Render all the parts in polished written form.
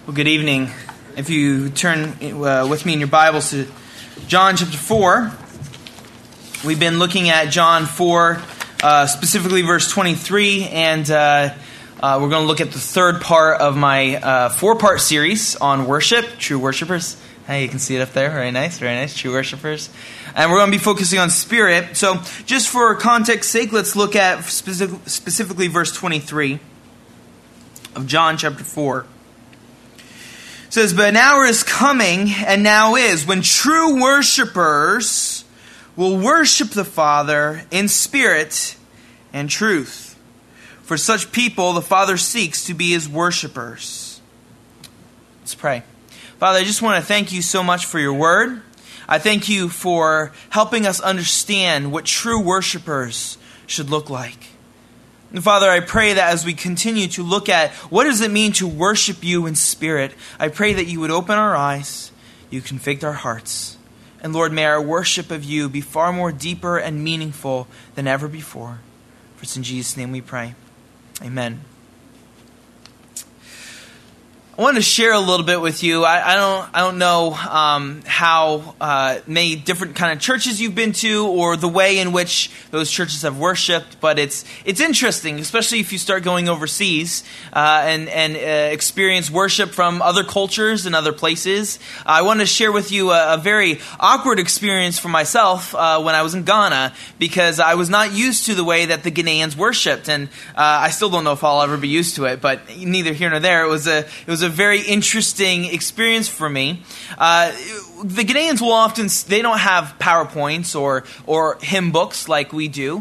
Well, good evening. If you turn with me in your Bibles to John chapter 4, we've been looking at John 4, specifically verse 23, and we're going to look at the third part of my four-part series on worship, true worshipers. Hey, you can see it up there. Very nice, true worshipers. And we're going to be focusing on spirit. So just for context's sake, let's look at specifically verse 23 of John chapter 4. It says, "But an hour is coming, and now is, when true worshipers will worship the Father in spirit and truth. For such people the Father seeks to be His worshipers." Let's pray. Father, I just want to thank you so much for your word. I thank you for helping us understand what true worshipers should look like. And Father, I pray that as we continue to look at what does it mean to worship you in spirit, I pray that you would open our eyes, you convict our hearts. And Lord, may our worship of you be far more deeper and meaningful than ever before. For it's in Jesus' name we pray. Amen. I wanted to share a little bit with you. I don't know how many different kind of churches you've been to or the way in which those churches have worshipped, but it's interesting, especially if you start going overseas and experience worship from other cultures and other places. I wanted to share with you a very awkward experience for myself when I was in Ghana, because I was not used to the way that the Ghanaians worshipped, and I still don't know if I'll ever be used to it, but neither here nor there. It was a very interesting experience for me. The Ghanaians will often, they don't have PowerPoints or hymn books like we do.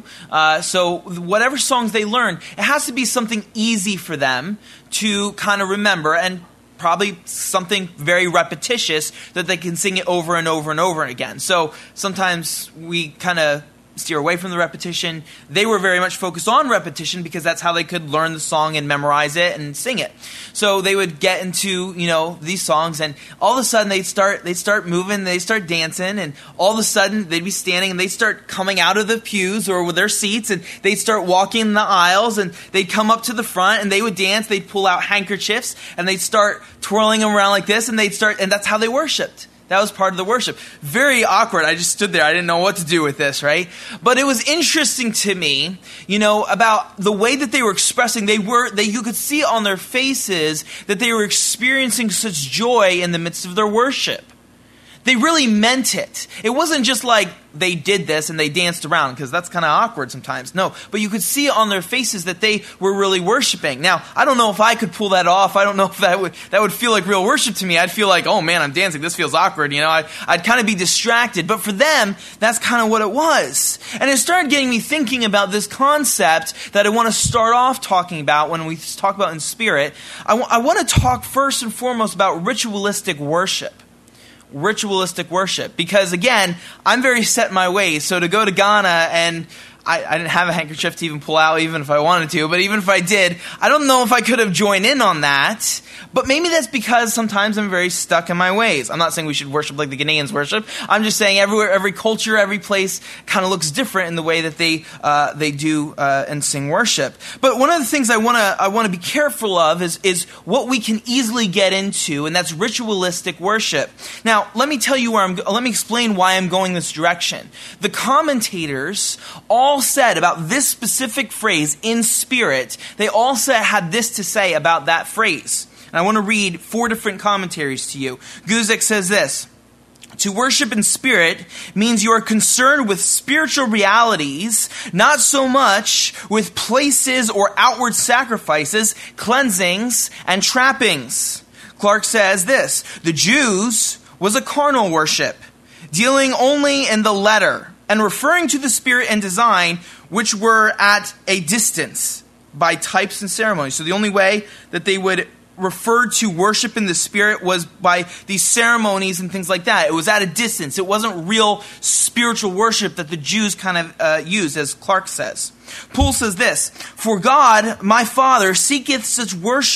So whatever songs they learn, it has to be something easy for them to kind of remember, and probably something very repetitious that they can sing it over and over and over again. So sometimes we kind of steer away from the repetition. They were very much focused on repetition because that's how they could learn the song and memorize it and sing it. So they would get into, these songs, and all of a sudden they'd start moving, they'd start dancing, and all of a sudden they'd be standing and they'd start coming out of the pews or with their seats, and they'd start walking the aisles, and they'd come up to the front and they would dance. They'd pull out handkerchiefs and they'd start twirling them around like this, and and that's how they worshiped. That was part of the worship. Very awkward. I just stood there. I didn't know what to do with this, right? But it was interesting to me, about the way that they were expressing. You could see on their faces that they were experiencing such joy in the midst of their worship. They really meant it. It wasn't just like they did this and they danced around, because that's kind of awkward sometimes. No, but you could see on their faces that they were really worshiping. Now, I don't know if I could pull that off. I don't know if that would feel like real worship to me. I'd feel like, oh man, I'm dancing. This feels awkward. I'd kind of be distracted. But for them, that's kind of what it was. And it started getting me thinking about this concept that I want to start off talking about when we talk about in spirit. I want to talk first and foremost about ritualistic worship. Ritualistic worship, because again, I'm very set in my ways. So to go to Ghana, and I didn't have a handkerchief to even pull out, even if I wanted to, but even if I did, I don't know if I could have joined in on that. But maybe that's because sometimes I'm very stuck in my ways. I'm not saying we should worship like the Ghanaians worship. I'm just saying every culture, every place kind of looks different in the way that they do and sing worship. But one of the things I want to be careful of is what we can easily get into, and that's ritualistic worship. Now, let me tell you let me explain why I'm going this direction. The commentators all said about this specific phrase, in spirit, they all had this to say about that phrase. And I want to read 4 different commentaries to you. Guzik says this: "To worship in spirit means you are concerned with spiritual realities, not so much with places or outward sacrifices, cleansings, and trappings." Clark says this: "The Jews was a carnal worship, dealing only in the letter, and referring to the spirit and design, which were at a distance by types and ceremonies." So the only way that they would refer to worship in the spirit was by these ceremonies and things like that. It was at a distance. It wasn't real spiritual worship that the Jews kind of used, as Clark says. Poole says this: "For God, my Father, seeketh such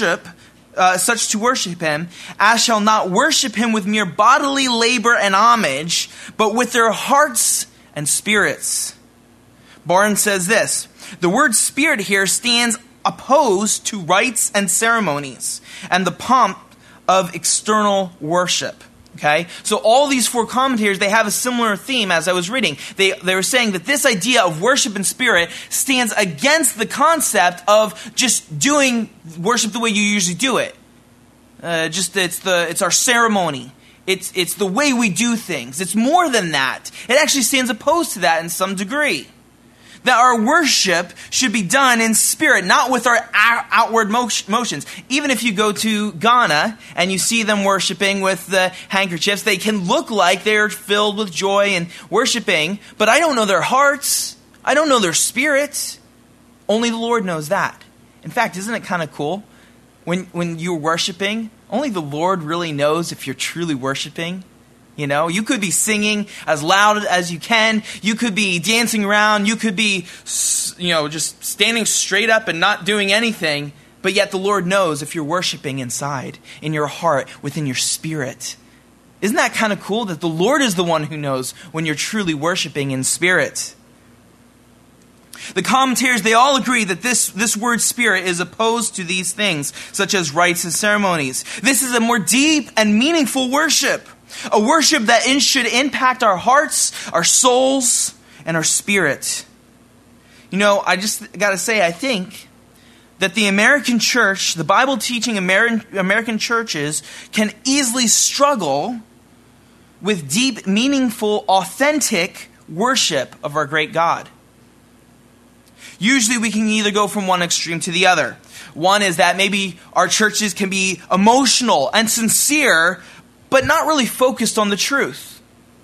to worship him, as shall not worship him with mere bodily labor and homage, but with their hearts and spirits." Barnes says this: "The word spirit here stands opposed to rites and ceremonies, and the pomp of external worship. Okay, so all these four commentators, they have a similar theme as I was reading. They were saying that this idea of worship in spirit stands against the concept of just doing worship the way you usually do it. It's our ceremony. It's the way we do things. It's more than that. It actually stands opposed to that in some degree. That our worship should be done in spirit, not with our outward motions. Even if you go to Ghana and you see them worshiping with the handkerchiefs, they can look like they're filled with joy and worshiping, but I don't know their hearts. I don't know their spirit. Only the Lord knows that. In fact, isn't it kind of cool? When you're worshiping, only the Lord really knows if you're truly worshiping. You know, you could be singing as loud as you can. You could be dancing around. You could be, just standing straight up and not doing anything. But yet the Lord knows if you're worshiping inside, in your heart, within your spirit. Isn't that kind of cool that the Lord is the one who knows when you're truly worshiping in spirit? The commentators, they all agree that this word spirit is opposed to these things, such as rites and ceremonies. This is a more deep and meaningful worship. A worship that should impact our hearts, our souls, and our spirit. You know, I just got to say, I think that the American church, the Bible-teaching American churches, can easily struggle with deep, meaningful, authentic worship of our great God. Usually we can either go from one extreme to the other. One is that maybe our churches can be emotional and sincere, but not really focused on the truth.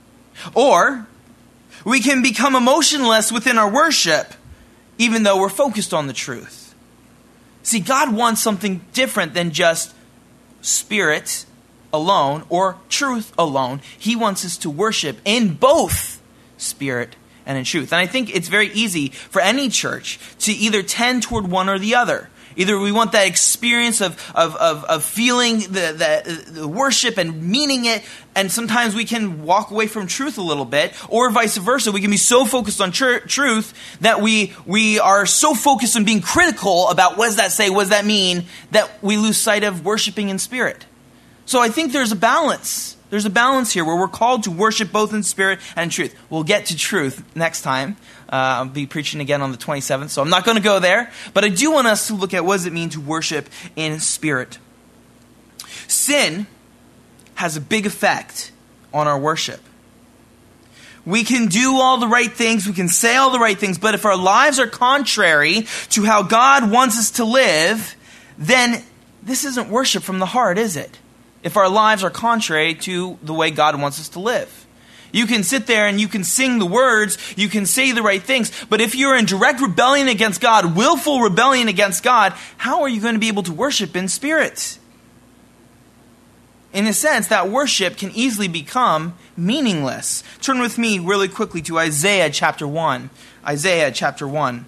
Or we can become emotionless within our worship, even though we're focused on the truth. See, God wants something different than just spirit alone or truth alone. He wants us to worship in both spirit and in truth. And I think it's very easy for any church to either tend toward one or the other. Either we want that experience of feeling the worship and meaning it, and sometimes we can walk away from truth a little bit, or vice versa. We can be so focused on truth that we are so focused on being critical about what does that say, what does that mean, that we lose sight of worshiping in spirit. So I think there's a balance. There's a balance here where we're called to worship both in spirit and in truth. We'll get to truth next time. I'll be preaching again on the 27th, so I'm not going to go there. But I do want us to look at what does it mean to worship in spirit. Sin has a big effect on our worship. We can do all the right things, we can say all the right things, but if our lives are contrary to how God wants us to live, then this isn't worship from the heart, is it? If our lives are contrary to the way God wants us to live. You can sit there and you can sing the words, you can say the right things, but if you're in direct rebellion against God, willful rebellion against God, how are you going to be able to worship in spirit? In a sense, that worship can easily become meaningless. Turn with me really quickly to Isaiah chapter 1. Isaiah chapter 1.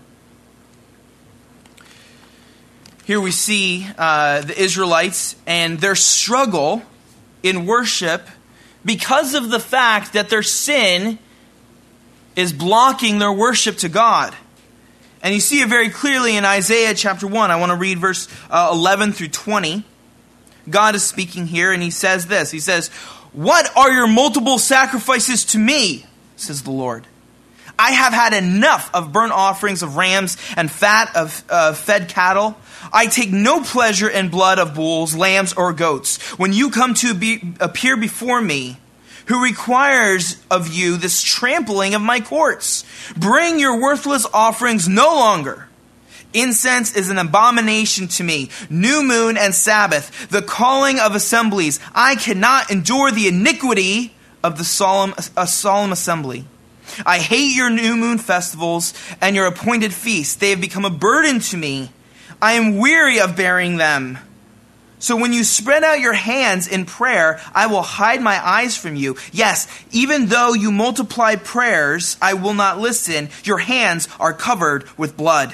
Here we see the Israelites and their struggle in worship because of the fact that their sin is blocking their worship to God. And you see it very clearly in Isaiah chapter 1. I want to read verse 11 through 20. God is speaking here and he says this. He says, "What are your multiple sacrifices to me, says the Lord? I have had enough of burnt offerings of rams and fat of fed cattle. I take no pleasure in blood of bulls, lambs, or goats. When you come to appear before me, who requires of you this trampling of my courts? Bring your worthless offerings no longer. Incense is an abomination to me. New moon and Sabbath, the calling of assemblies. I cannot endure the iniquity of the solemn assembly. I hate your new moon festivals and your appointed feasts. They have become a burden to me. I am weary of bearing them. So when you spread out your hands in prayer, I will hide my eyes from you. Yes, even though you multiply prayers, I will not listen. Your hands are covered with blood.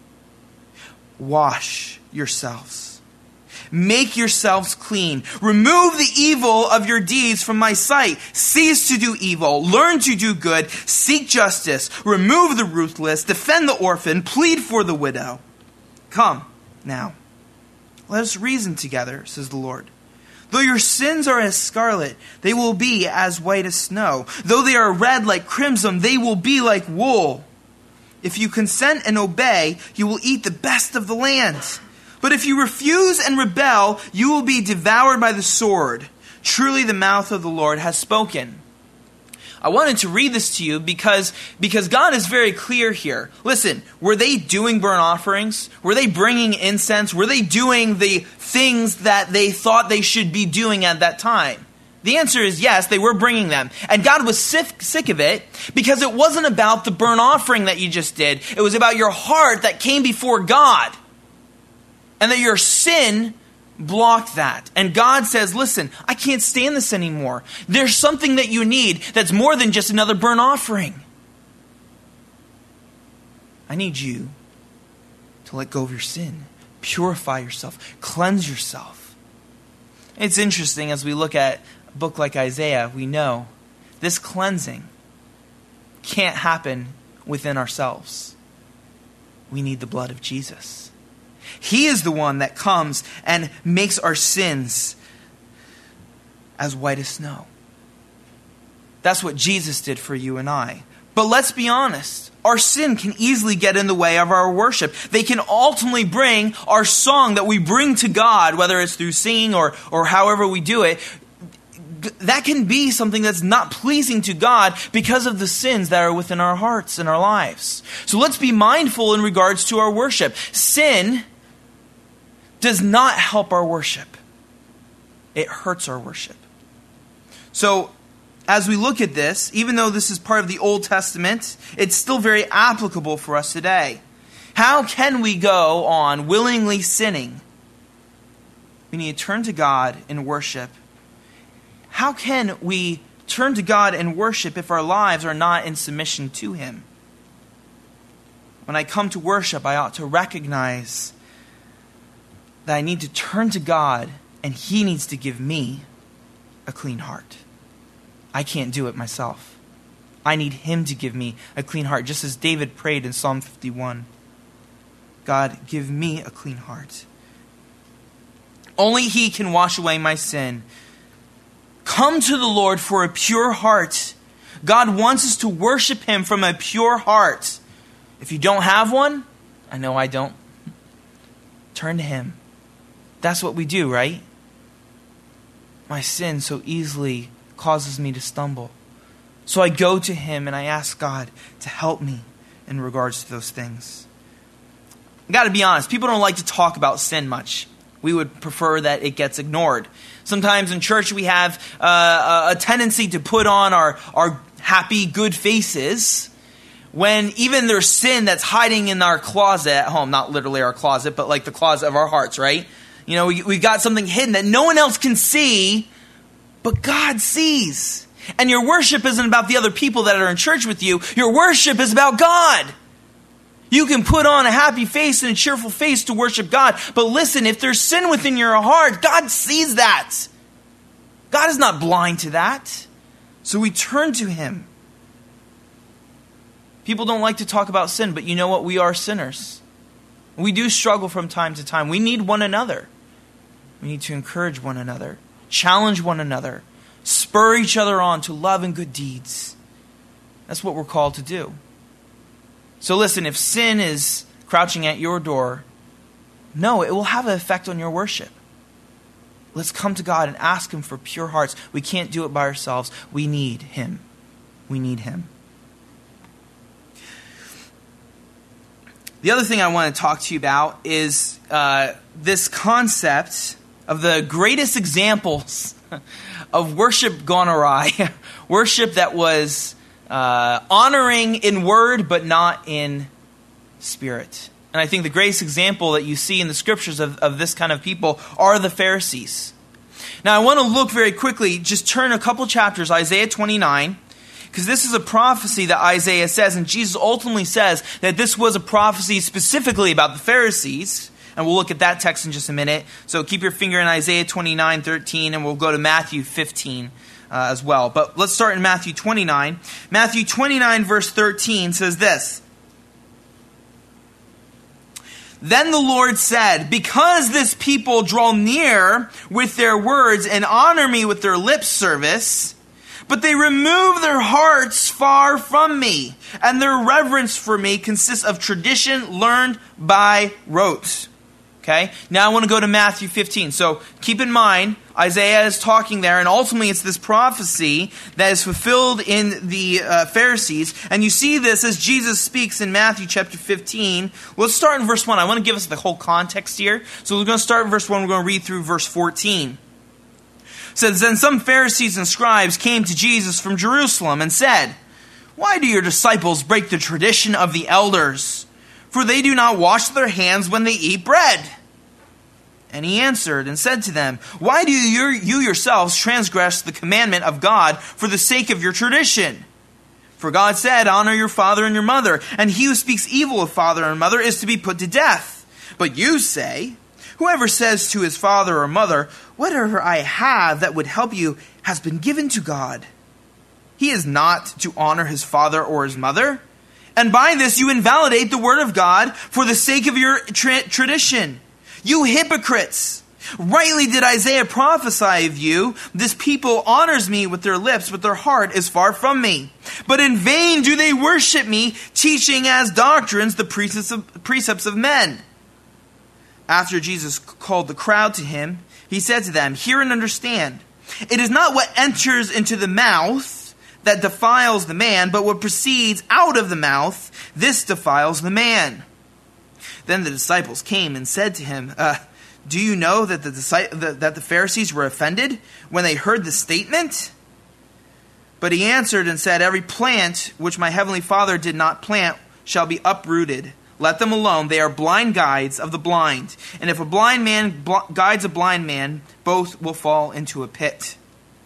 Wash yourselves. Make yourselves clean. Remove the evil of your deeds from my sight. Cease to do evil. Learn to do good. Seek justice. Remove the ruthless. Defend the orphan. Plead for the widow. Come now. Let us reason together, says the Lord. Though your sins are as scarlet, they will be as white as snow. Though they are red like crimson, they will be like wool. If you consent and obey, you will eat the best of the land. But if you refuse and rebel, you will be devoured by the sword. Truly the mouth of the Lord has spoken. I wanted to read this to you because God is very clear here. Listen, were they doing burnt offerings? Were they bringing incense? Were they doing the things that they thought they should be doing at that time? The answer is yes, they were bringing them. And God was sick of it because it wasn't about the burnt offering that you just did. It was about your heart that came before God. And that your sin blocked that. And God says, listen, I can't stand this anymore. There's something that you need that's more than just another burnt offering. I need you to let go of your sin, purify yourself, cleanse yourself. It's interesting as we look at a book like Isaiah, we know this cleansing can't happen within ourselves. We need the blood of Jesus. He is the one that comes and makes our sins as white as snow. That's what Jesus did for you and I. But let's be honest. Our sin can easily get in the way of our worship. They can ultimately bring our song that we bring to God, whether it's through singing or however we do it, that can be something that's not pleasing to God because of the sins that are within our hearts and our lives. So let's be mindful in regards to our worship. Sin does not help our worship. It hurts our worship. So, as we look at this, even though this is part of the Old Testament, it's still very applicable for us today. How can we go on willingly sinning? We need to turn to God in worship. How can we turn to God in worship if our lives are not in submission to Him? When I come to worship, I ought to recognize that I need to turn to God and He needs to give me a clean heart. I can't do it myself. I need Him to give me a clean heart, just as David prayed in Psalm 51. God, give me a clean heart. Only He can wash away my sin. Come to the Lord for a pure heart. God wants us to worship Him from a pure heart. If you don't have one, I know I don't, turn to Him. That's what we do, right? My sin so easily causes me to stumble. So I go to Him and I ask God to help me in regards to those things. I got to be honest, people don't like to talk about sin much. We would prefer that it gets ignored. Sometimes in church we have a tendency to put on our happy, good faces when even there's sin that's hiding in our closet at home. Not literally our closet, but like the closet of our hearts, right? You know, we've got something hidden that no one else can see, but God sees. And your worship isn't about the other people that are in church with you. Your worship is about God. You can put on a happy face and a cheerful face to worship God. But listen, if there's sin within your heart, God sees that. God is not blind to that. So we turn to Him. People don't like to talk about sin, but you know what? We are sinners. We do struggle from time to time. We need one another. We need to encourage one another, challenge one another, spur each other on to love and good deeds. That's what we're called to do. So listen, if sin is crouching at your door, no, it will have an effect on your worship. Let's come to God and ask Him for pure hearts. We can't do it by ourselves. We need Him. We need Him. The other thing I want to talk to you about is this concept of the greatest examples of worship gone awry. Worship that was honoring in word but not in spirit. And I think the greatest example that you see in the scriptures of this kind of people are the Pharisees. Now I want to look very quickly, just turn a couple chapters, Isaiah 29, because this is a prophecy that Isaiah says, and Jesus ultimately says that this was a prophecy specifically about the Pharisees. And we'll look at that text in just a minute. So keep your finger in Isaiah 29:13, and we'll go to Matthew 15 as well. But let's start in Matthew 29. Matthew 29 verse 13 says this. Then the Lord said, because this people draw near with their words and honor me with their lip service, but they remove their hearts far from me, and their reverence for me consists of tradition learned by rote. Okay, now I want to go to Matthew 15. So keep in mind, Isaiah is talking there, and ultimately it's this prophecy that is fulfilled in the Pharisees. And you see this as Jesus speaks in Matthew chapter 15. Let's start in verse 1. I want to give us the whole context here. So we're going to start in verse 1. We're going to read through verse 14. It says, then some Pharisees and scribes came to Jesus from Jerusalem and said, why do your disciples break the tradition of the elders? For they do not wash their hands when they eat bread. And he answered and said to them, why do you yourselves transgress the commandment of God for the sake of your tradition? For God said, honor your father and your mother, and he who speaks evil of father and mother is to be put to death. But you say, whoever says to his father or mother, whatever I have that would help you has been given to God. He is not to honor his father or his mother. And by this you invalidate the word of God for the sake of your tradition. You hypocrites! Rightly did Isaiah prophesy of you, this people honors me with their lips, but their heart is far from me. But in vain do they worship me, teaching as doctrines the precepts of men. After Jesus called the crowd to him, he said to them, hear and understand. It is not what enters into the mouth that defiles the man, but what proceeds out of the mouth, this defiles the man. Then the disciples came and said to him, do you know that the Pharisees were offended when they heard the statement? But he answered and said, every plant which my heavenly Father did not plant shall be uprooted. Let them alone. They are blind guides of the blind. And if a blind man guides a blind man, both will fall into a pit.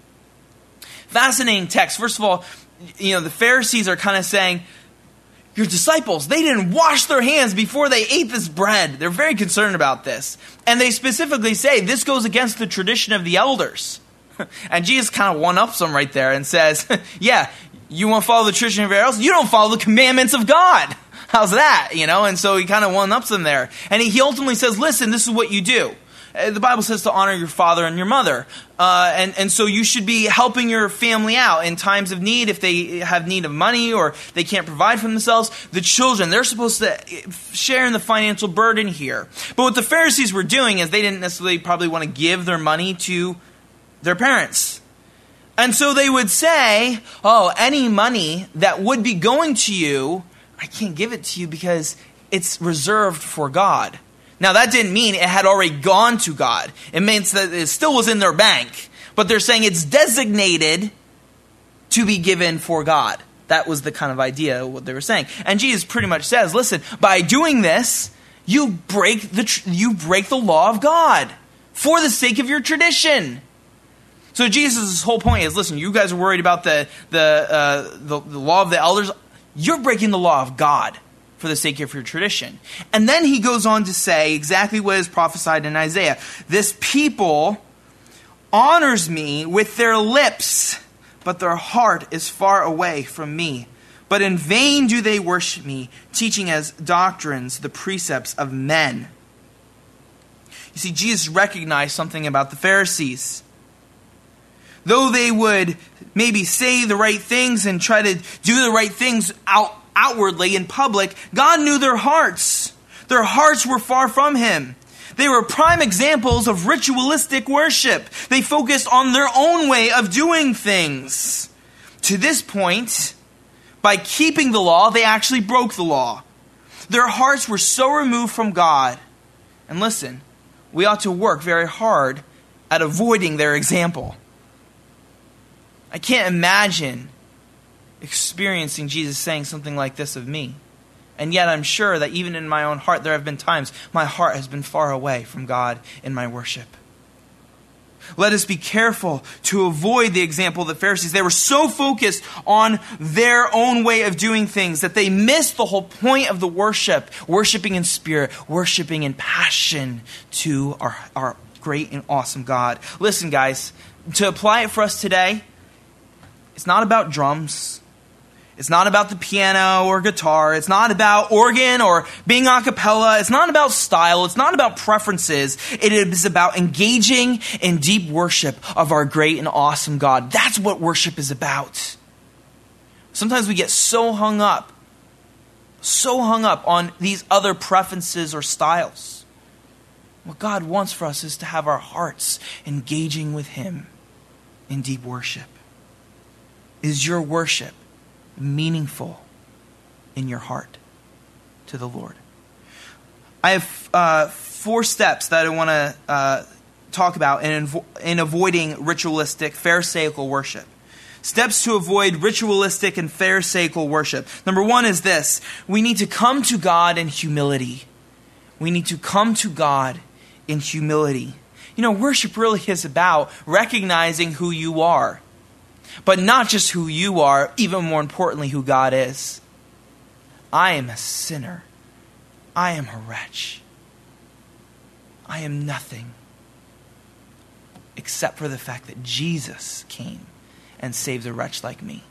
Fascinating text. First of all, the Pharisees are kind of saying, your disciples, they didn't wash their hands before they ate this bread. They're very concerned about this. And they specifically say this goes against the tradition of the elders. And Jesus kind of one-ups them right there and says, yeah, you want to follow the tradition of everybody else? You don't follow the commandments of God. How's that? And so he kind of one-ups them there. And he ultimately says, listen, this is what you do. The Bible says to honor your father and your mother. And so you should be helping your family out in times of need. If they have need of money or they can't provide for themselves, the children, they're supposed to share in the financial burden here. But what the Pharisees were doing is they didn't necessarily probably want to give their money to their parents. And so they would say, any money that would be going to you, I can't give it to you because it's reserved for God. Now, that didn't mean it had already gone to God. It means that it still was in their bank. But they're saying it's designated to be given for God. That was the kind of idea of what they were saying. And Jesus pretty much says, listen, by doing this, you break the law of God for the sake of your tradition. So Jesus' whole point is, listen, you guys are worried about the law of the elders. You're breaking the law of God for the sake of your tradition. And then he goes on to say exactly what is prophesied in Isaiah. This people honors me with their lips, but their heart is far away from me. But in vain do they worship me, teaching as doctrines the precepts of men. You see, Jesus recognized something about the Pharisees. Though they would maybe say the right things and try to do the right things outwardly in public, God knew their hearts. Their hearts were far from him. They were prime examples of ritualistic worship. They focused on their own way of doing things. To this point, by keeping the law, they actually broke the law. Their hearts were so removed from God. And listen, we ought to work very hard at avoiding their example. I can't imagine experiencing Jesus saying something like this of me. And yet I'm sure that even in my own heart, there have been times my heart has been far away from God in my worship. Let us be careful to avoid the example of the Pharisees. They were so focused on their own way of doing things that they missed the whole point of the worship. Worshiping in spirit, worshiping in passion to our great and awesome God. Listen, guys, to apply it for us today, it's not about drums. It's not about the piano or guitar. It's not about organ or being a cappella. It's not about style. It's not about preferences. It is about engaging in deep worship of our great and awesome God. That's what worship is about. Sometimes we get so hung up on these other preferences or styles. What God wants for us is to have our hearts engaging with Him in deep worship. Is your worship meaningful in your heart to the Lord? I have 4 steps that I want to talk about in avoiding ritualistic, pharisaical worship. Steps to avoid ritualistic and pharisaical worship. Number 1 is this. We need to come to God in humility. We need to come to God in humility. You know, worship really is about recognizing who you are. But not just who you are, even more importantly, who God is. I am a sinner. I am a wretch. I am nothing except for the fact that Jesus came and saved a wretch like me.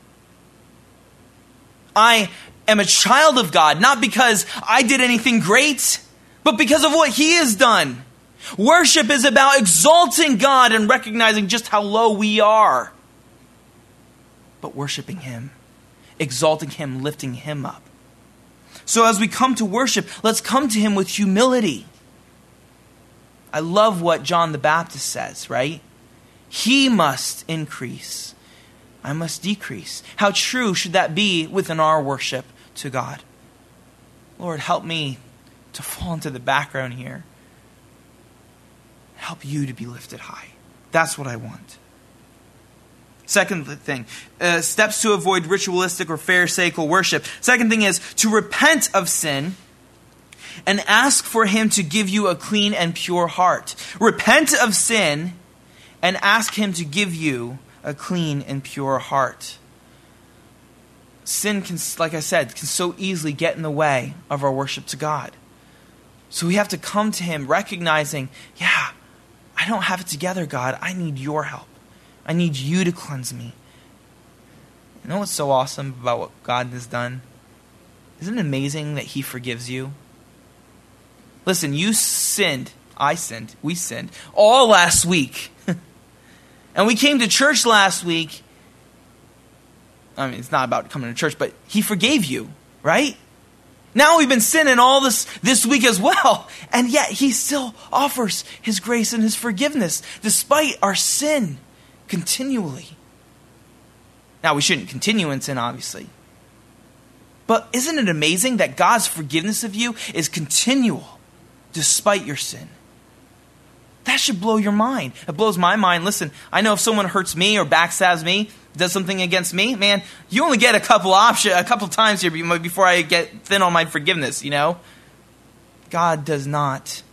I am a child of God, not because I did anything great, but because of what He has done. Worship is about exalting God and recognizing just how low we are. But worshiping Him, exalting Him, lifting Him up. So as we come to worship, let's come to Him with humility. I love what John the Baptist says, right? He must increase. I must decrease. How true should that be within our worship to God? Lord, help me to fall into the background here. Help You to be lifted high. That's what I want. Second thing, steps to avoid ritualistic or pharisaical worship. Second thing is to repent of sin and ask for Him to give you a clean and pure heart. Repent of sin and ask Him to give you a clean and pure heart. Sin can, like I said, can so easily get in the way of our worship to God. So we have to come to Him recognizing, I don't have it together, God. I need Your help. I need You to cleanse me. You know what's so awesome about what God has done? Isn't it amazing that He forgives you? Listen, you sinned. I sinned. We sinned. All last week. And we came to church last week. I mean, it's not about coming to church, but He forgave you, right? Now we've been sinning all this week as well. And yet He still offers His grace and His forgiveness despite our sin continually. Now, we shouldn't continue in sin, obviously. But isn't it amazing that God's forgiveness of you is continual despite your sin? That should blow your mind. It blows my mind. Listen, I know if someone hurts me or backstabs me, does something against me, man, you only get a couple times here before I get thin on my forgiveness, you know? God does not.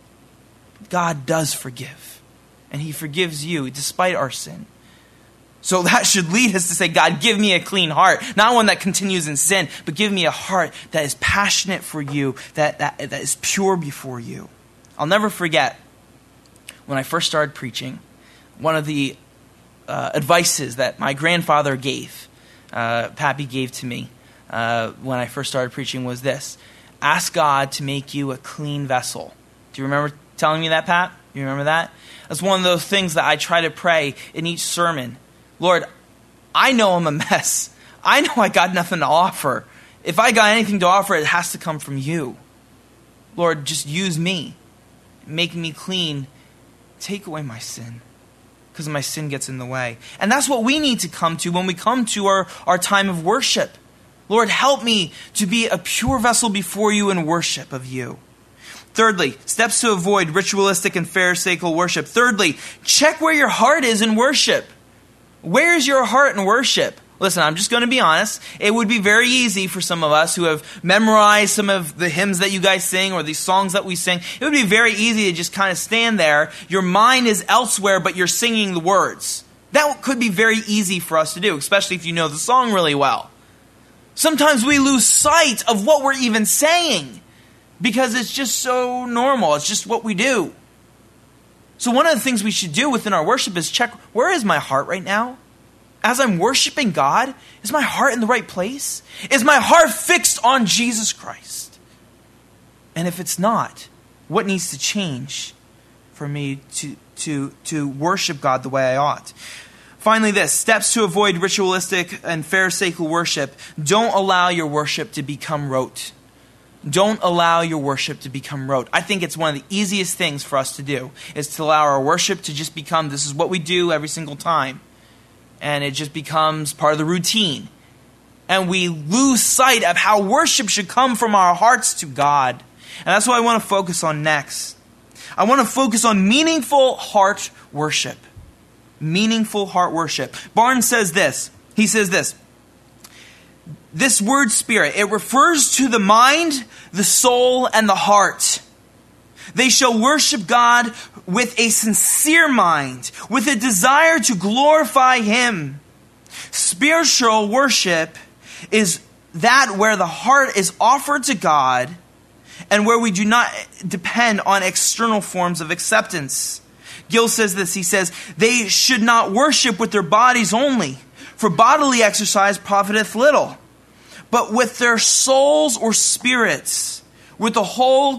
God does forgive. And He forgives you despite our sin. So that should lead us to say, God, give me a clean heart. Not one that continues in sin, but give me a heart that is passionate for You, that is pure before You. I'll never forget when I first started preaching, one of the advices that my grandfather gave, Pappy gave to me when I first started preaching was this: ask God to make you a clean vessel. Do you remember telling me that, Pat? You remember that? That's one of those things that I try to pray in each sermon. Lord, I know I'm a mess. I know I got nothing to offer. If I got anything to offer, it has to come from You. Lord, just use me. Make me clean. Take away my sin, because my sin gets in the way. And that's what we need to come to when we come to our time of worship. Lord, help me to be a pure vessel before You in worship of You. Thirdly, steps to avoid ritualistic and pharisaical worship. Thirdly, check where your heart is in worship. Where is your heart in worship? Listen, I'm just going to be honest. It would be very easy for some of us who have memorized some of the hymns that you guys sing or these songs that we sing. It would be very easy to just kind of stand there. Your mind is elsewhere, but you're singing the words. That could be very easy for us to do, especially if you know the song really well. Sometimes we lose sight of what we're even saying because it's just so normal. It's just what we do. So one of the things we should do within our worship is check, where is my heart right now? as I'm worshiping God, is my heart in the right place? Is my heart fixed on Jesus Christ? And if it's not, what needs to change for me to worship God the way I ought? Finally, this, steps to avoid ritualistic and pharisaical worship. Don't allow your worship to become rote. Don't allow your worship to become rote. I think it's one of the easiest things for us to do, is to allow our worship to just become, this is what we do every single time. And it just becomes part of the routine. And we lose sight of how worship should come from our hearts to God. And that's what I want to focus on next. I want to focus on meaningful heart worship. Meaningful heart worship. Barnes says this. He says this. This word spirit, it refers to the mind, the soul, and the heart. They shall worship God with a sincere mind, with a desire to glorify Him. Spiritual worship is that where the heart is offered to God and where we do not depend on external forms of acceptance. Gill says this, he says, they should not worship with their bodies only, for bodily exercise profiteth little, but with their souls or spirits, with their whole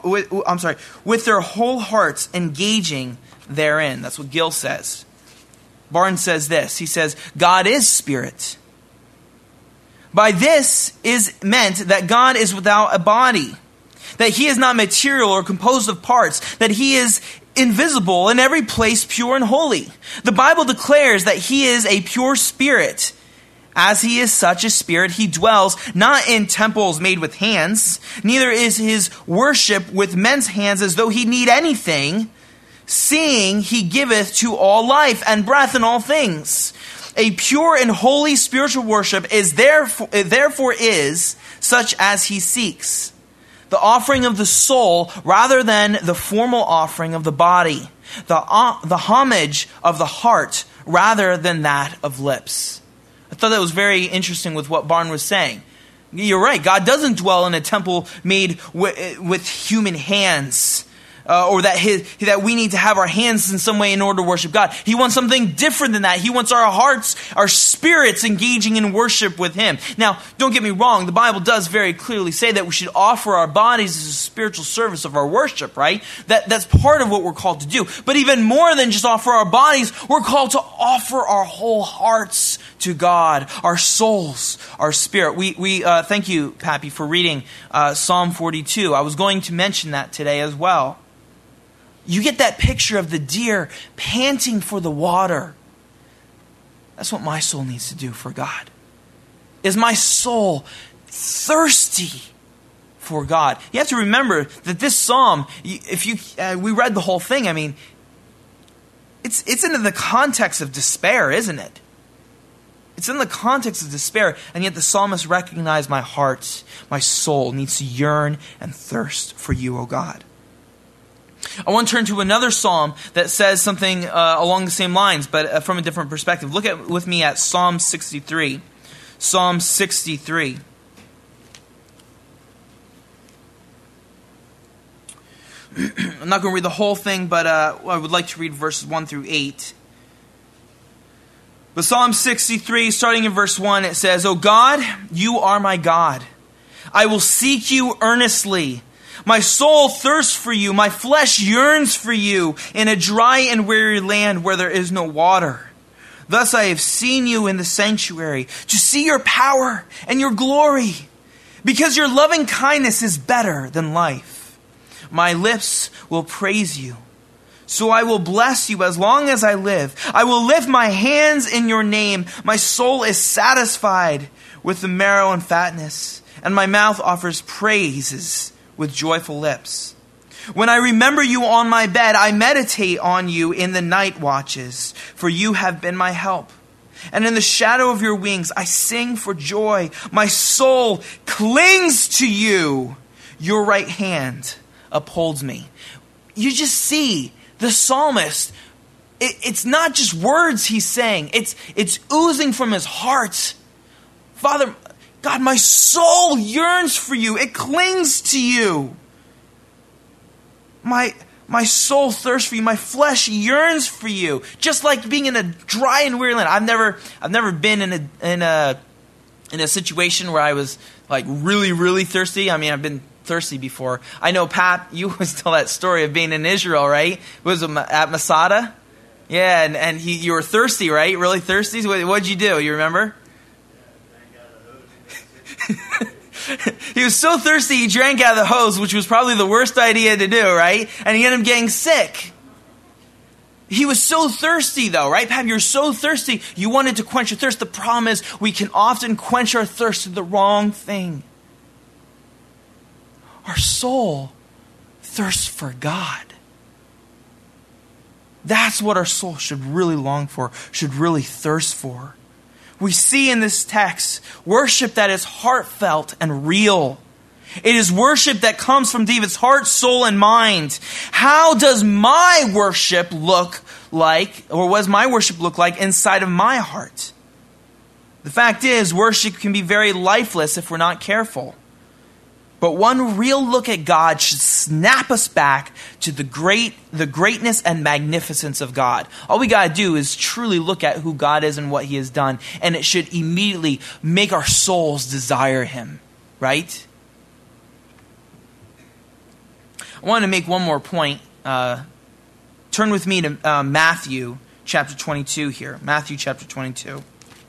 hearts engaging therein. That's what Gill says. Barnes says this, he says, God is spirit. By this is meant that God is without a body, that He is not material or composed of parts, that He is invisible, in every place pure and holy. The Bible declares that He is a pure spirit. As He is such a spirit, He dwells not in temples made with hands, neither is His worship with men's hands as though He need anything, seeing He giveth to all life and breath and all things. A pure and holy spiritual worship is therefore is such as He seeks. The offering of the soul rather than the formal offering of the body. The homage of the heart rather than that of lips. I thought that was very interesting with what Barnes was saying. You're right. God doesn't dwell in a temple made with human hands. Or that we need to have our hands in some way in order to worship God. He wants something different than that. He wants our hearts, our spirits engaging in worship with Him. Now, don't get me wrong. The Bible does very clearly say that we should offer our bodies as a spiritual service of our worship, right? That's part of what we're called to do. But even more than just offer our bodies, we're called to offer our whole hearts to God, our souls, our spirit. We thank you, Pappy, for reading Psalm 42. I was going to mention that today as well. You get that picture of the deer panting for the water. That's what my soul needs to do for God. Is my soul thirsty for God? You have to remember that this psalm, we read the whole thing. I mean, it's in the context of despair, isn't it? It's in the context of despair, and yet the psalmist recognized my heart, my soul needs to yearn and thirst for you, O God. I want to turn to another psalm that says something along the same lines, but from a different perspective. Look with me at Psalm 63. Psalm 63. I'm not going to read the whole thing, but I would like to read verses 1 through 8. But Psalm 63, starting in verse 1, it says, O God, you are my God. I will seek you earnestly. My soul thirsts for you. My flesh yearns for you in a dry and weary land where there is no water. Thus I have seen you in the sanctuary to see your power and your glory, because your loving kindness is better than life. My lips will praise you. So I will bless you as long as I live. I will lift my hands in your name. My soul is satisfied with the marrow and fatness, and my mouth offers praises with joyful lips. When I remember you on my bed, I meditate on you in the night watches, for you have been my help. And in the shadow of your wings, I sing for joy. My soul clings to you. Your right hand upholds me. You just see the psalmist. It's not just words he's saying. It's oozing from his heart. Father, God, my soul yearns for you. It clings to you. My My soul thirsts for you. My flesh yearns for you. Just like being in a dry and weary land. I've never been in a situation where I was like really, really thirsty. I mean, I've been thirsty before. I know, Pat, you always tell that story of being in Israel, right? Was it at Masada? Yeah, and you were thirsty, right? Really thirsty? What'd you do? You remember? He was so thirsty he drank out of the hose, which was probably the worst idea to do, right? And he ended up getting sick. He was so thirsty though, right? Pat, you're so thirsty, you wanted to quench your thirst. The problem is we can often quench our thirst to the wrong thing. Our soul thirsts for God. That's what our soul should really long for, should really thirst for. We see in this text worship that is heartfelt and real. It is worship that comes from David's heart, soul, and mind. How does my worship look like, or what does my worship look like inside of my heart? The fact is, worship can be very lifeless if we're not careful. But one real look at God should snap us back to the greatness and magnificence of God. All we got to do is truly look at who God is and what He has done, and it should immediately make our souls desire Him, right? I want to make one more point. Turn with me to Matthew chapter 22 here. Matthew chapter 22.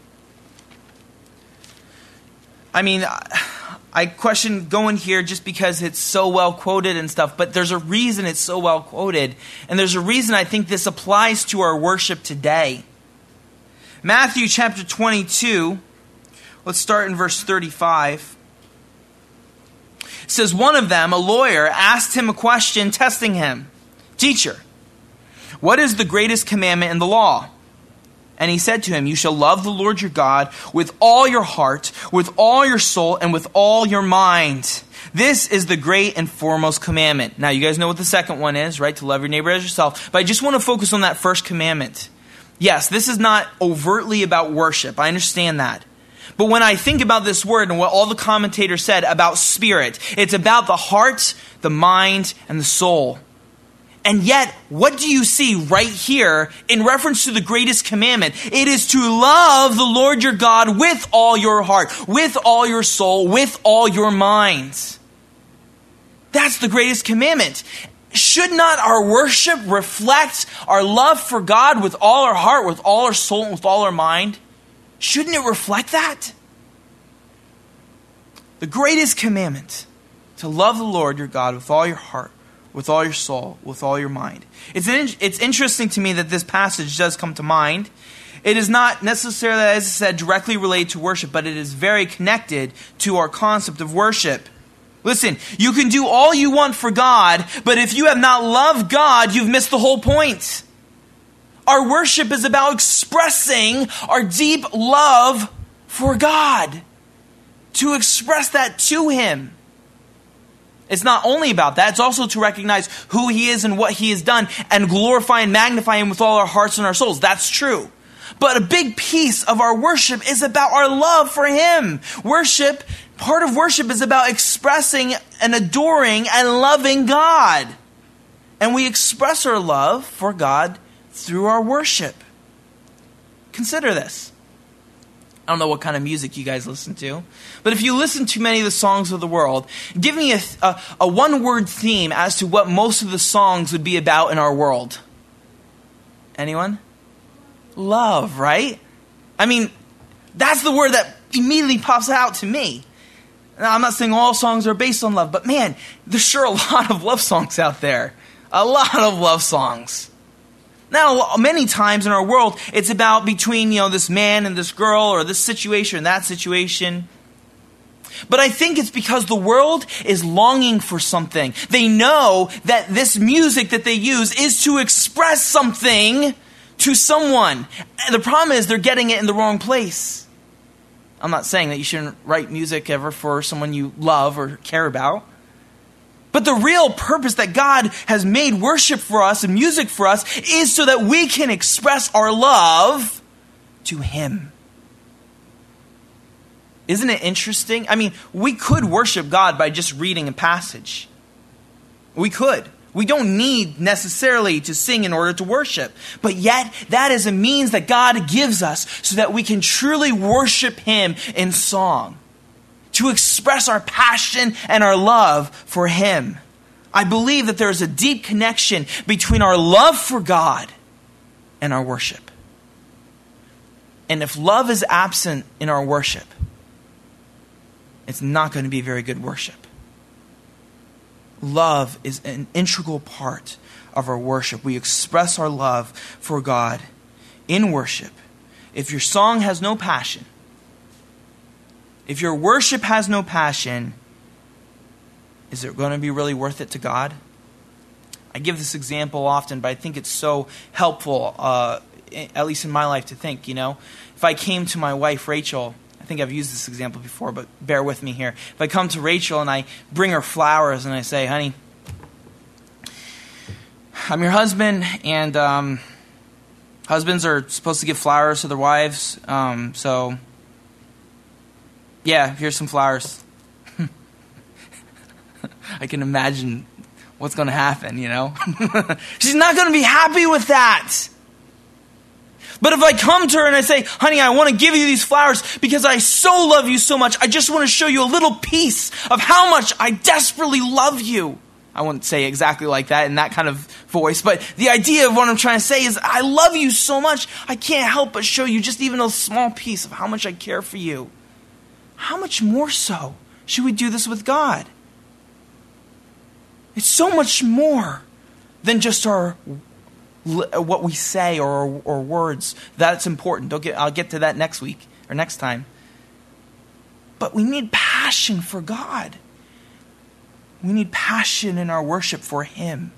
I mean, I question going here just because it's so well quoted and stuff, but there's a reason it's so well quoted, and there's a reason I think this applies to our worship today. Matthew chapter 22, let's start in verse 35. It says, one of them, a lawyer, asked him a question, testing him. Teacher, what is the greatest commandment in the law? And he said to him, you shall love the Lord your God with all your heart, with all your soul, and with all your mind. This is the great and foremost commandment. Now, you guys know what the second one is, right? To love your neighbor as yourself. But I just want to focus on that first commandment. Yes, this is not overtly about worship. I understand that. But when I think about this word and what all the commentators said about spirit, it's about the heart, the mind, and the soul. And yet, what do you see right here in reference to the greatest commandment? It is to love the Lord your God with all your heart, with all your soul, with all your mind. That's the greatest commandment. Should not our worship reflect our love for God with all our heart, with all our soul, and with all our mind? Shouldn't it reflect that? The greatest commandment, to love the Lord your God with all your heart, with all your soul, with all your mind. It's interesting to me that this passage does come to mind. It is not necessarily, as I said, directly related to worship, but it is very connected to our concept of worship. Listen, you can do all you want for God, but if you have not loved God, you've missed the whole point. Our worship is about expressing our deep love for God, to express that to Him. It's not only about that, it's also to recognize who He is and what He has done and glorify and magnify Him with all our hearts and our souls. That's true. But a big piece of our worship is about our love for Him. Part of worship is about expressing and adoring and loving God. And we express our love for God through our worship. Consider this. I don't know what kind of music you guys listen to, but if you listen to many of the songs of the world, give me a one-word theme as to what most of the songs would be about in our world. Anyone? Love, right? I mean, that's the word that immediately pops out to me. Now, I'm not saying all songs are based on love, but man, there's sure a lot of love songs out there. A lot of love songs. Now, many times in our world, it's about between, this man and this girl, or this situation and that situation. But I think it's because the world is longing for something. They know that this music that they use is to express something to someone. And the problem is they're getting it in the wrong place. I'm not saying that you shouldn't write music ever for someone you love or care about. But the real purpose that God has made worship for us and music for us is so that we can express our love to Him. Isn't it interesting? I mean, we could worship God by just reading a passage. We could. We don't need necessarily to sing in order to worship. But yet, that is a means that God gives us so that we can truly worship Him in song, to express our passion and our love for Him. I believe that there is a deep connection between our love for God and our worship. And if love is absent in our worship, it's not going to be very good worship. Love is an integral part of our worship. We express our love for God in worship. If your song has no passion, if your worship has no passion, is it going to be really worth it to God? I give this example often, but I think it's so helpful, at least in my life, to think, If I came to my wife, Rachel, I think I've used this example before, but bear with me here. If I come to Rachel and I bring her flowers and I say, honey, I'm your husband, and husbands are supposed to give flowers to their wives, so yeah, here's some flowers. I can imagine what's going to happen, She's not going to be happy with that. But if I come to her and I say, honey, I want to give you these flowers because I so love you so much. I just want to show you a little piece of how much I desperately love you. I wouldn't say exactly like that in that kind of voice, but the idea of what I'm trying to say is I love you so much, I can't help but show you just even a small piece of how much I care for you. How much more so should we do this with God? It's so much more than just what we say or words. That's important. I'll get to that next week or next time. But we need passion for God. We need passion in our worship for Him.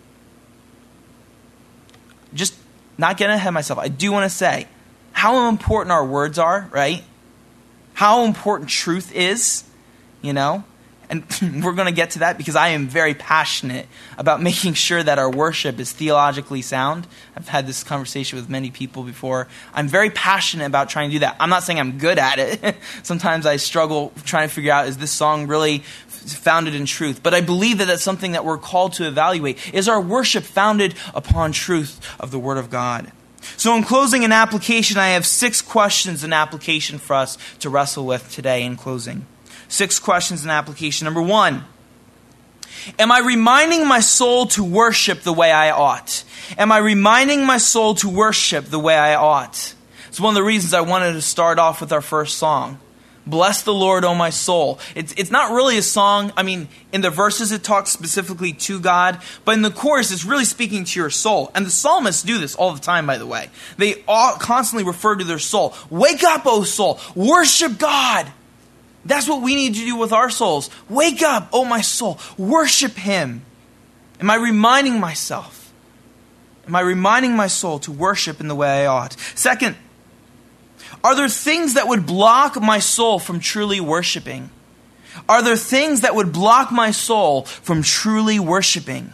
Just not getting ahead of myself, I do want to say how important our words are, right? How important truth is, And we're going to get to that because I am very passionate about making sure that our worship is theologically sound. I've had this conversation with many people before. I'm very passionate about trying to do that. I'm not saying I'm good at it. Sometimes I struggle trying to figure out, is this song really founded in truth? But I believe that that's something that we're called to evaluate. Is our worship founded upon truth of the Word of God? So in closing, an application, I have 6 questions in application for us to wrestle with today in closing. 6 questions in application. Number 1, am I reminding my soul to worship the way I ought? Am I reminding my soul to worship the way I ought? It's one of the reasons I wanted to start off with our first song. Bless the Lord, O my soul. It's not really a song. I mean, in the verses it talks specifically to God, but in the chorus it's really speaking to your soul. And the psalmists do this all the time, by the way. They all constantly refer to their soul. Wake up, O soul. Worship God. That's what we need to do with our souls. Wake up, O my soul. Worship Him. Am I reminding myself? Am I reminding my soul to worship in the way I ought? Second, are there things that would block my soul from truly worshiping? Are there things that would block my soul from truly worshiping?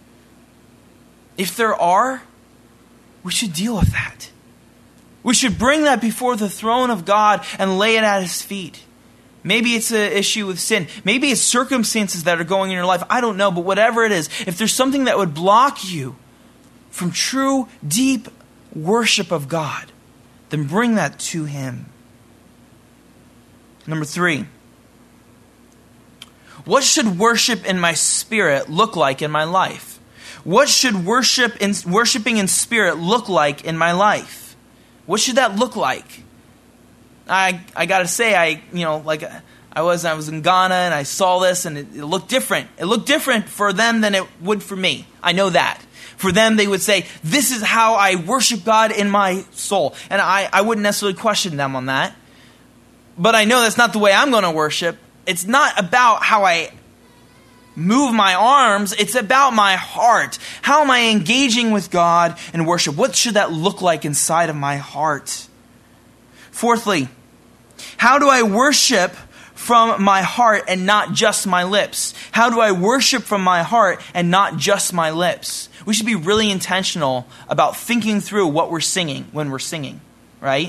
If there are, we should deal with that. We should bring that before the throne of God and lay it at His feet. Maybe it's an issue with sin. Maybe it's circumstances that are going in your life. I don't know, but whatever it is, if there's something that would block you from true, deep worship of God, then bring that to Him. Number 3, what should worship in my spirit look like in my life? What should worshiping in spirit look like in my life? What should that look like? I gotta say, I was in Ghana and I saw this and it looked different. It looked different for them than it would for me. I know that. For them, they would say, this is how I worship God in my soul. And I wouldn't necessarily question them on that. But I know that's not the way I'm going to worship. It's not about how I move my arms. It's about my heart. How am I engaging with God in worship? What should that look like inside of my heart? Fourthly, how do I worship from my heart and not just my lips? How do I worship from my heart and not just my lips? We should be really intentional about thinking through what we're singing when we're singing, right?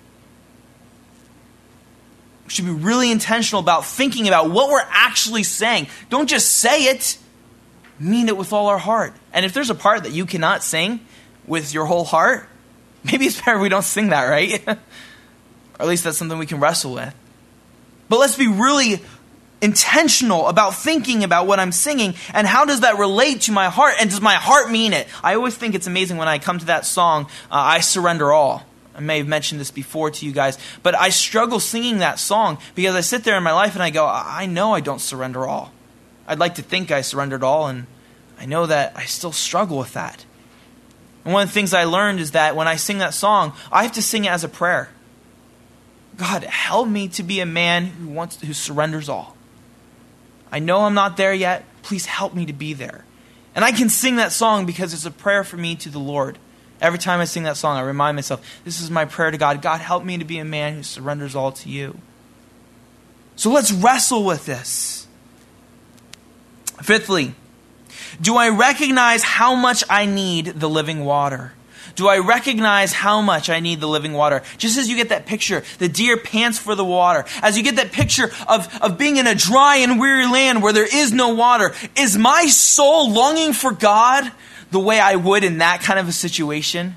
We should be really intentional about thinking about what we're actually saying. Don't just say it. Mean it with all our heart. And if there's a part that you cannot sing with your whole heart, maybe it's better we don't sing that, right? Or at least that's something we can wrestle with. But let's be really intentional about thinking about what I'm singing and how does that relate to my heart, and does my heart mean it? I always think it's amazing when I come to that song, I Surrender All. I may have mentioned this before to you guys, but I struggle singing that song because I sit there in my life and I go, I know I don't surrender all. I'd like to think I surrendered all, and I know that I still struggle with that. And one of the things I learned is that when I sing that song, I have to sing it as a prayer. God, help me to be a man who surrenders all. I know I'm not there yet. Please help me to be there. And I can sing that song because it's a prayer for me to the Lord. Every time I sing that song, I remind myself, this is my prayer to God. God, help me to be a man who surrenders all to you. So let's wrestle with this. Fifthly, do I recognize how much I need the living water? Do I recognize how much I need the living water? Just as you get that picture, the deer pants for the water. As you get that picture of being in a dry and weary land where there is no water, is my soul longing for God the way I would in that kind of a situation?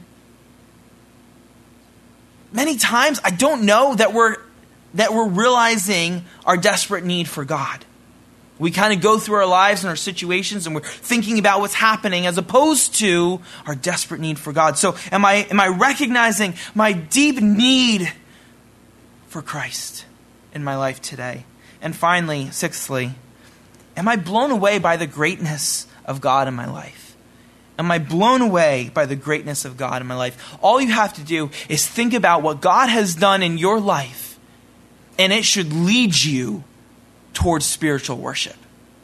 Many times I don't know that we're realizing our desperate need for God. We kind of go through our lives and our situations and we're thinking about what's happening as opposed to our desperate need for God. So am I recognizing my deep need for Christ in my life today? And finally, sixthly, am I blown away by the greatness of God in my life? Am I blown away by the greatness of God in my life? All you have to do is think about what God has done in your life, and it should lead you towards spiritual worship.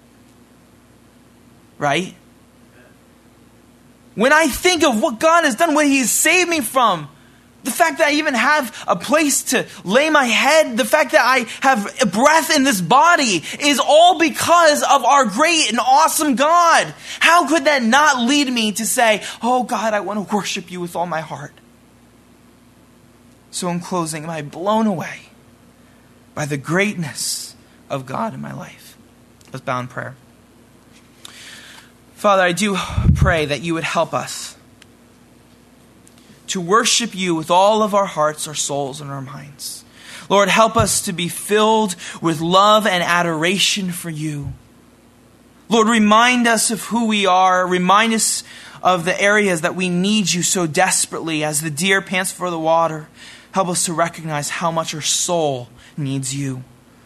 Right? When I think of what God has done, what He has saved me from, the fact that I even have a place to lay my head, the fact that I have a breath in this body is all because of our great and awesome God. How could that not lead me to say, oh God, I want to worship you with all my heart? So in closing, am I blown away by the greatness of God in my life? Let's bow in prayer. Father, I do pray that you would help us to worship you with all of our hearts, our souls, and our minds. Lord, help us to be filled with love and adoration for you. Lord, remind us of who we are. Remind us of the areas that we need you so desperately as the deer pants for the water. Help us to recognize how much our soul needs you.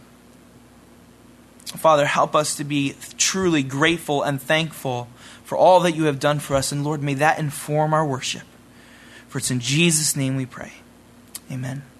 Father, help us to be truly grateful and thankful for all that you have done for us. And Lord, may that inform our worship. For it's in Jesus' name we pray. Amen.